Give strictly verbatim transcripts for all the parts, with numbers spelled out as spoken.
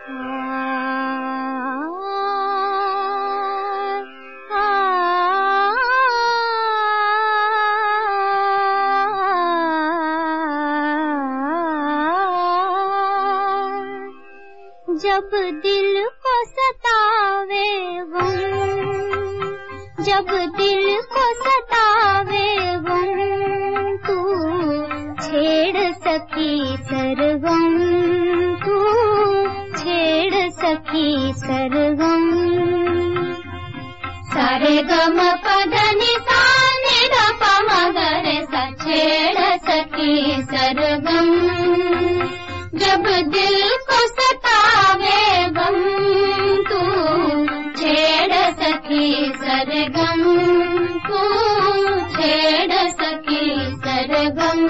जब दिल को सतावे गम, जब दिल को सतावे गम, तू छेड़ सकी सरगम, तू छेड़ सकी सरगम। सारे गम पद निसा नि ध प म ग रे सा छेड़ सकी सरगम। जब दिल को सतावे गम, तू छेड़ सकी सरगम, तू छेड़ सकी सरगम।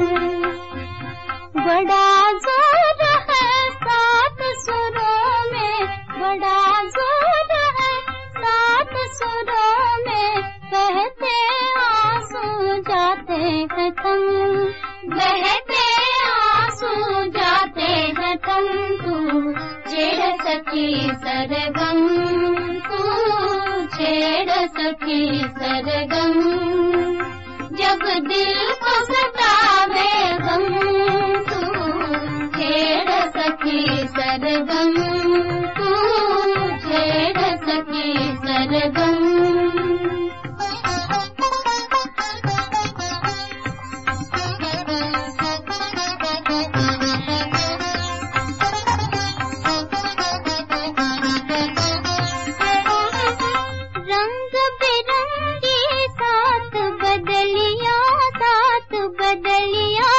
बड़ा जोर है सात सुरों में, बड़ा जोर है सात सुरों में, बहते आंसू जाते हैं थम, बहते आंसू जाते हैं थम। तू छेड़ सकी सरगम, तू छेड़ सकी सरगम। जब दिल को सतावे गम, तू छेड़ सकी सरगम, तू छेड़ सकी सरगम। बदलिया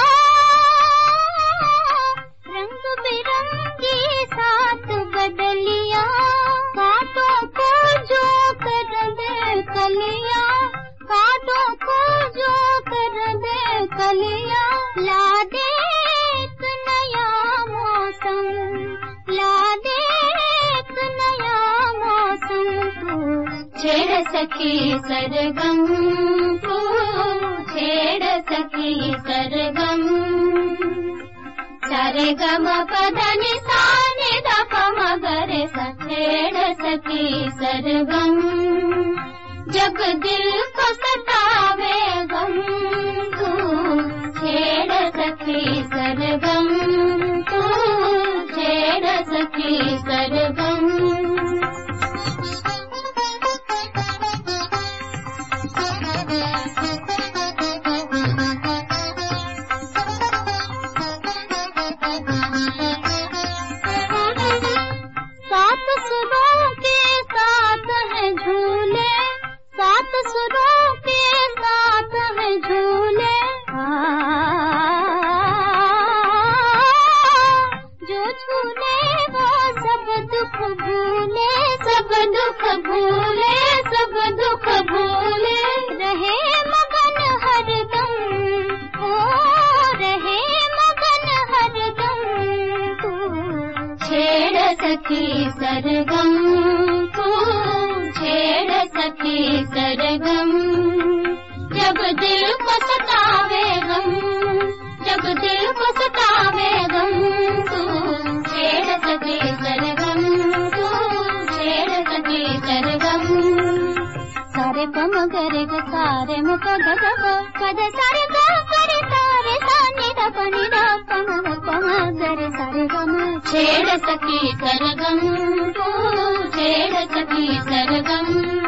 रंग बिरंगी साथ बदलिया, कांटों को जो कर दे कलिया, कांटों को जो कर दे कलिया। ला दे एक नया मौसम, ला दे एक नया मौसम। तू छेड़ सकी सरगम, तू छेड़ सकी सरगम। सारे गम पद निसा नि ध प म ग रे सा छेड़ सकी सरगम। जब दिल को सतावे गम, तू छेड़ सकी सरगम, तू छेड़ सकी सरगम। सात सुरों के साथ है झूले, सात सुरों के साथ है झूले। जो झूले वो सब दुख भूले, सब दुख भूले, सब दुख भूले। रहे मगन हरदम, ओ रहे मगन हरदम। तू छेड़ सकी सरगम, तू छेड़ सकी सरगम। जब दिल को सतावे गम, जब दिल को सतावे गम, तू छेड़ सकी सरगम, तू छेड़ सकी सरगम। सारे पम गरे ग सारे म प ग ग प पद सारे ग करे तारे सा नि ध प नि ध प म प म गरे सारे गम। छेड़ सकी सरगम, तू छेड़ सकी सरगम।